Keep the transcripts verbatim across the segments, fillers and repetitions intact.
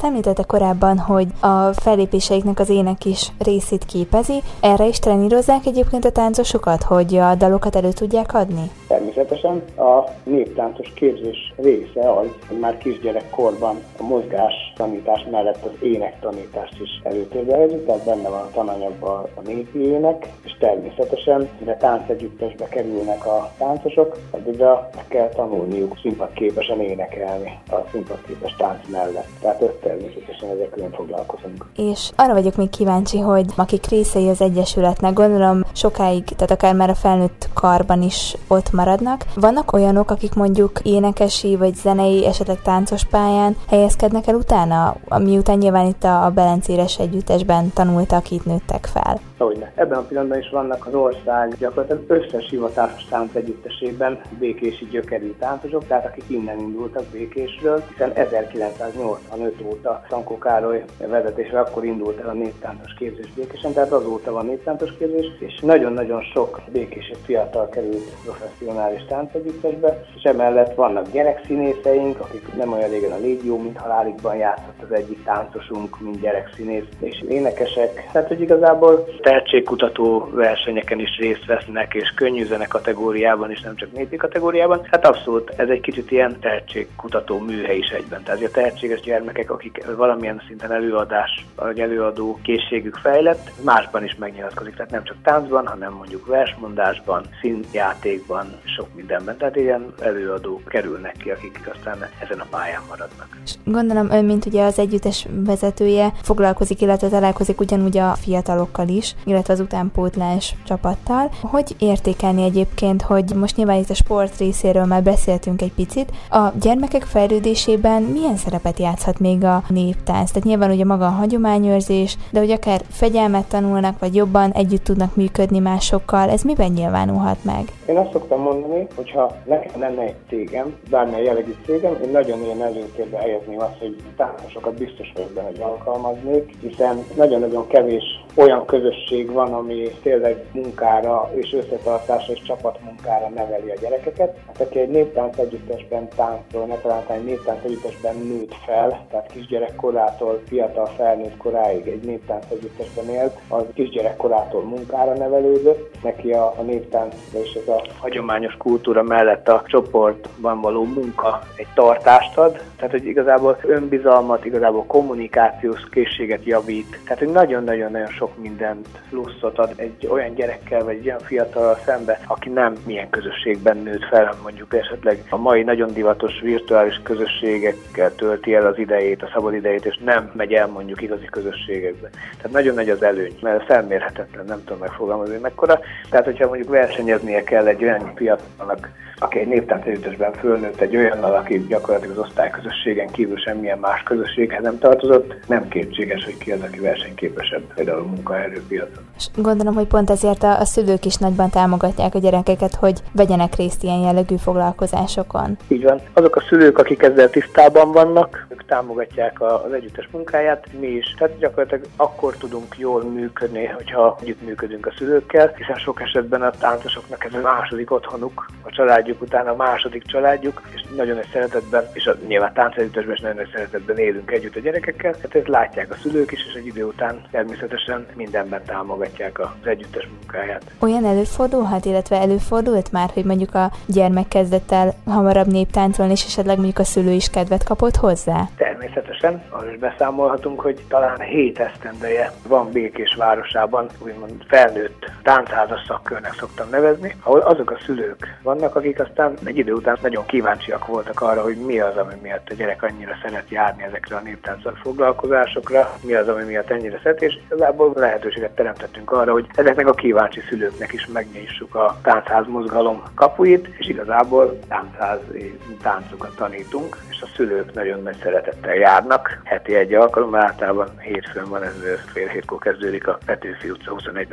Azt említette korábban, hogy a fellépéseiknek az ének is részét képezi. Erre is trenírozzák egyébként a táncosokat, hogy a dalokat elő tudják adni? Természetesen a néptáncos képzés része az, hogy már kisgyerekkorban a mozgás tanítás mellett az ének tanítást is előtérbe helyezik, tehát benne van a tananyagban a népi ének, és természetesen, mire táncegyüttesbe kerülnek a táncosok, addigra meg kell tanulniuk színpadképesen énekelni a színpadképes tánc mellett. Tehát ott természetesen ezekről foglalkozunk. És arra vagyok még kíváncsi, hogy akik részei az Egyesületnek, gondolom sokáig, tehát akár már a felnőtt karban is ott maradnak. Vannak olyanok, akik mondjuk énekesi vagy zenei, esetleg táncos pályán helyezkednek el utána, miután nyilván itt a Belencéres együttesben tanultak, itt nőttek fel? Hogyne. Ebben a pillanatban is vannak az ország gyakorlatilag összes hivatásos tánc együttesében békési gyökerű táncosok, tehát akik innen indultak Békésről, hiszen ezerkilencszáznyolcvanöt óta Szankó Károly vezetésével akkor indult el a néptáncos képzés Békésen, tehát azóta van néptáncos képzés, és nagyon-nagyon sok békési fiatal került professzionális táncegyüttesbe, és emellett vannak gyerekszínészeink, akik nem olyan régen a Légió, mint halálikban játszott az egyik táncosunk, mint gyerekszínész, és énekesek. Tehát, hogy igazából tehetségkutató versenyeken is részt vesznek, és könnyű zene kategóriában is, nem csak népi kategóriában. Hát abszolút ez egy kicsit ilyen tehetségkutató műhely is egyben. Tehát a tehetséges gyermekek, akik valamilyen szinten előadás, vagy előadó készségük fejlett, másban is megnyilatkozik. Tehát nem csak táncban, hanem mondjuk versmondásban, színjátékban, sok mindenben. Tehát ilyen előadók kerülnek ki, akik aztán ezen a pályán maradnak. És gondolom ön, mint ugye az együttes vezetője, foglalkozik, illetve találkozik ugyanúgy a fiatalokkal is, illetve az utánpótlás csapattal. Hogy értékelni egyébként, hogy most nyilván itt a sport részéről már beszéltünk egy picit, a gyermekek fejlődésében milyen szerepet játszhat még a néptánc? Tehát nyilván ugye maga a hagyományőrzés, de hogy akár fegyelmet tanulnak, vagy jobban együtt tudnak működni másokkal, ez miben nyilvánulhat meg? Én azt szoktam mondani, hogyha nekem lenne egy cégem, bármilyen jellegű cégem, én nagyon ilyen előtérbe helyezném azt, hogy táncosokat biztos vagyok benne, hogy alkalmaznék, hiszen nagyon-nagyon kevés olyan közösség van, ami tényleg munkára és összetartásra és csapatmunkára neveli a gyerekeket. Hát aki egy néptánc együttesben táncol, ne talán egy néptánc együttesben nőtt fel, tehát kisgyerekkorától fiatal felnőtt koráig egy néptánc együttesben élt, az kisgyerekkorától munkára nevelődött, neki a, a néptánc és ez a hagyományos kultúra mellett a csoportban való munka egy tartást ad, tehát hogy igazából önbizalmat, igazából kommunikációs készséget javít, tehát hogy nagyon-nagyon-nagyon sok mindent pluszot ad egy olyan gyerekkel, vagy egy olyan fiatalral szembe, aki nem milyen közösségben nőtt fel, mondjuk esetleg a mai nagyon divatos virtuális közösségekkel tölti el az idejét, a szabad idejét, és nem megy el mondjuk igazi közösségekbe. Tehát nagyon nagy az előny, mert felmérhetetlen, nem tudom megfogalmazni mekkora. Tehát, hogyha mondjuk versenyeznie kell egy olyan fiatalnak, aki egy néptánc együttesben fölnőtt, egy olyannal, aki gyakorlatilag az osztályközösségen kívül semmilyen más közösséghez nem tartozott, nem kétséges, hogy ki az, aki versenyképesebb, például a munkaerőpiacon. És gondolom, hogy pont ezért a, a szülők is nagyban támogatják a gyerekeket, hogy vegyenek részt ilyen jellegű foglalkozásokon. Így van. Azok a szülők, akik ezzel tisztában vannak, ők támogatják az együttes munkáját, mi is. Tehát gyakorlatilag akkor tudunk jól működni, hogyha együttműködünk a szülőkkel, hiszen sok esetben a táncosoknak ez a második otthonuk, a családjuk után a második családjuk, és nagyon nagy szeretetben, és a, nyilván táncegyüttesben is nagyon nagy szeretetben élünk együtt a gyerekekkel. Tehát ezt látják a szülők is, és egy idő után természetesen mindenben támogatják az együttes munkáját. Olyan előfordulhat, illetve előfordult már, hogy mondjuk a gyermek kezdett el hamarabb néptáncolni, és esetleg mondjuk a szülő is kedvet kapott hozzá? Természetesen, arról is beszámolhatunk, hogy talán hét esztendeje van Békés városában, úgymond felnőtt táncházas szakkörnek szoktam nevezni, ahol azok a szülők vannak, akik aztán egy idő után nagyon kíváncsiak voltak arra, hogy mi az, ami miatt a gyerek annyira szeret járni ezekre a néptánccal foglalkozásokra, mi az, ami miatt ennyire szeret, és igazából lehetőséget teremtettünk arra, hogy ezeknek a kíváncsi szülőknek is megnyissuk a táncház mozgalom kapuit, és igazából táncházi táncokat tanítunk, és a szülők nagyon nagy szeretettel járnak. Heti egy alkalommal, általában hétfőn van, ez fél hétkor kezdődik a Petőfi utca huszonegyben Békésen,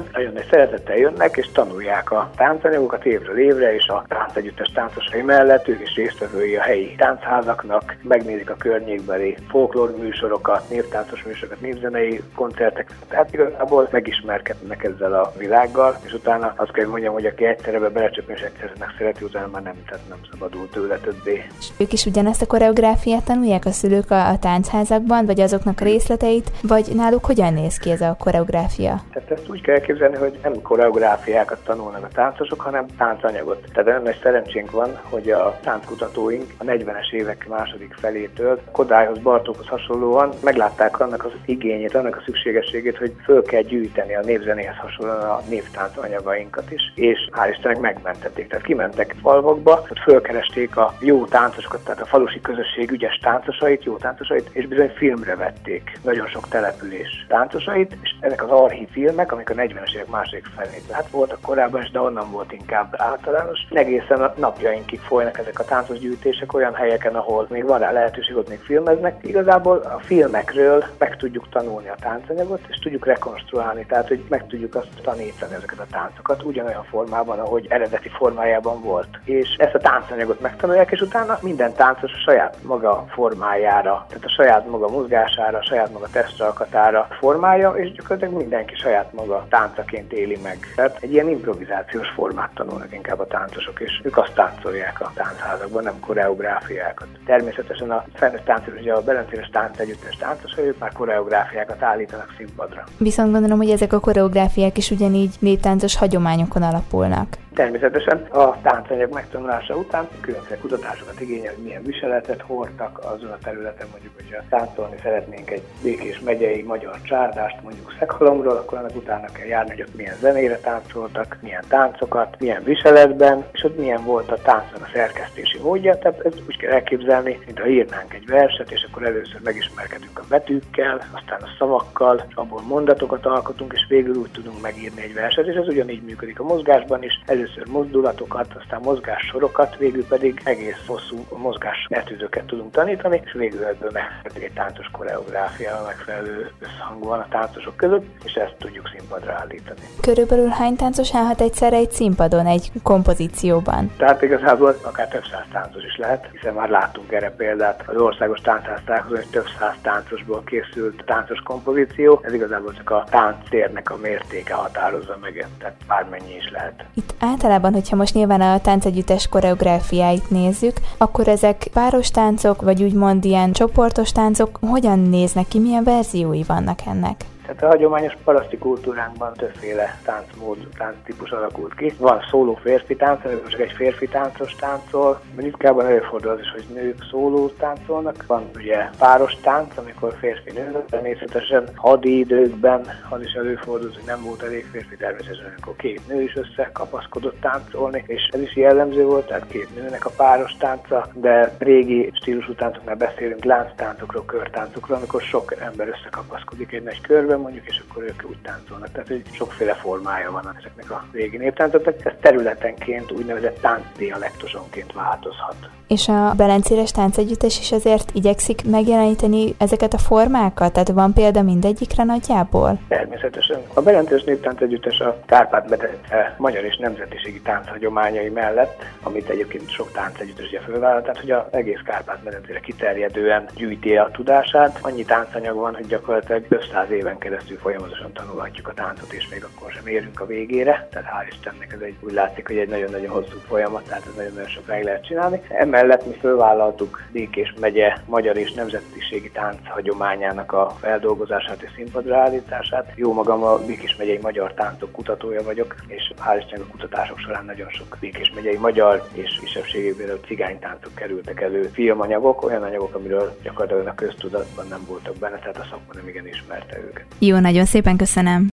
Együttesen nagyon nagy szeretettel jönnek, és tanulják a táncanyagokat évről évre, és a táncegyüttes táncosai mellett ők is résztvevői a helyi táncházaknak, megnézik a környékbeli folklór műsorokat, névtáncos műsorokat, névzenei koncerteket, tehát igazából megismerkednek ezzel a világgal, és utána azt kell mondjam, hogy aki egyszerre belecsöppen és egyszerre szereti, utána már nem, tehát nem szabadul tőle többé. És ők is ugyanezt a koreográfiát tanulják a szülők a, a táncházakban, vagy azoknak a részleteit, vagy náluk hogyan néz ki ez a koreográfia? Tehát ezt úgy kell elképzelni, hogy nem koreográfiákat tanulnak a táncosok, hanem táncanyagot. Tehát olyan nagy szerencsénk van, hogy a tánckutatóink a negyvenes évek második felétől Kodályhoz, Bartókhoz hasonlóan meglátták annak az igényét, annak a szükségességét, hogy föl kell gyűjteni a népzenéhez hasonlóan a névtánc anyagainkat is, és hál' Istennek megmentették. Tehát kimentek falvakba, ott fölkeresték a jó táncosokat, tehát a falusi közösség ügyes táncosait, jó táncosait, és bizony filmre vették nagyon sok település táncosait, és ezek az archív filmek, amik a negyvenes évek második felét, hát voltak korábban is, de onnan volt inkább általános. Egészen a napjainkig folynak ezek a táncosgyűjtések olyan helyeken, ahol még van rá lehetőség, ott még filmeznek. Igazából a filmekről meg tudjuk tanulni a táncanyagot, és tudjuk rekonstruálni, tehát hogy meg tudjuk azt tanítani ezeket a táncokat ugyanolyan formában, ahogy eredeti formájában volt. És ezt a táncanyagot megtanulják, és utána minden táncos a saját maga formájára, tehát a saját maga mozgására, a saját maga testalkatára formálja, és gyakorlatilag mindenki saját maga táncaként éli meg. Tehát egy ilyen improvizációs formát tanulnak inkább a táncosok, és ők azt táncolják a táncházakban, nem koreográfiákat. Természetesen a felnőtt táncos, ugye a Belencéres Táncegyüttes táncosai, ők már koreográfiákat állítanak színpadra. Viszont gondolom, hogy ezek a koreográfiák is ugyanígy néptáncos hagyományokon alapulnak. Természetesen a táncanyag megtanulása után különféle kutatásokat igényel, hogy milyen viseletet hordtak azon a területen, mondjuk, hogyha táncolni szeretnénk egy Békés megyei magyar csárdást, mondjuk Szekhalomról, akkor annak utána kell járni, hogy ott milyen zenére táncoltak, milyen táncokat, milyen viseletben, és ott milyen volt a táncnak a szerkesztési módja. Tehát ezt úgy kell elképzelni, mint ha írnánk egy verset, és akkor először megismerkedünk a betűkkel, aztán a szavakkal, és abból mondatokat alkotunk, és végül úgy tudunk megírni egy verset, és ez ugyanígy működik a mozgásban is. Először mozdulatokat, aztán mozgássorokat, végül pedig egész hosszú mozgásmetűzőket tudunk tanítani, és végül ebből megfelelő egy táncos koreográfiával megfelelő összhang van a táncosok között, és ezt tudjuk színpadra állítani. Körülbelül hány táncos állhat egyszerre egy színpadon, egy kompozícióban? Tehát igazából akár több száz táncos is lehet, hiszen már láttunk erre példát az országos táncháztalálkozón, hogy több száz táncosból készült táncos kompozíció. Ez igazából csak a tánctérnek a mértéke határozza meg, tehát bármennyi is lehet. Itt általában, hogyha most nyilván a táncegyüttes koreográfiáit nézzük, akkor ezek páros táncok, vagy úgymond ilyen csoportos táncok, hogyan néznek ki, milyen verziói vannak ennek? Tehát a hagyományos paraszti kultúránkban többféle táncmód, tánctípus alakult ki. Van szóló férfi tánc, amikor csak egy férfi táncos táncol. Ritkábban előfordul az is, hogy nők szóló táncolnak. Van ugye páros tánc, amikor férfi-nő. Természetesen hadi időkben az is előfordul, hogy nem volt elég férfi, természetesen amikor két nő is összekapaszkodott táncolni, és ez is jellemző volt, tehát két nőnek a páros tánca, de régi stílusú táncoknál beszélünk lánctáncokról, körtáncokról, amikor sok ember összekapaszkodik egy nagy körbe, mondjuk, és akkor ők úgy táncolnak. Tehát, hogy sokféle formája van ezeknek a régi néptáncoknak. Ez területenként, úgynevezett táncdialektusonként változhat. És a Belencéres Táncegyüttes is azért igyekszik megjeleníteni ezeket a formákat? Tehát van példa mindegyikre nagyjából? Természetesen. A Belencéres Néptáncegyüttes a Kárpát-medence magyar és nemzetiségi tánchagyományai mellett, amit egyébként sok táncegyüttes ugye fölvállal, tehát hogy az egész Kárpát-medencére kiterjedően gyűjti a tudását. Annyi táncanyag van, hogy gyakorlatilag több száz éven keresztül folyamatosan tanulhatjuk a táncot, és még akkor sem érünk a végére. Tehát hál' Istennek ez egy, úgy látszik, hogy egy nagyon-nagyon hosszú folyamat, tehát ez nagyon-nagyon sokáig lehet csinálni. Emellett mi fölvállaltuk Békés megye magyar és nemzetiségi tánc hagyományának a feldolgozását és színpadra állítását. Jó magam a Békés megyei magyar táncok kutatója vagyok, és hál' Istennek a kutatások során nagyon sok Békés megyei magyar és kisebbségi, például cigánytáncok kerültek elő. Filmanyagok, olyan anyagok, amiről gyakorlatilag a köztudatban nem voltak benne, tehát a szakma nem igen ismerte őket. Jó, nagyon szépen köszönöm.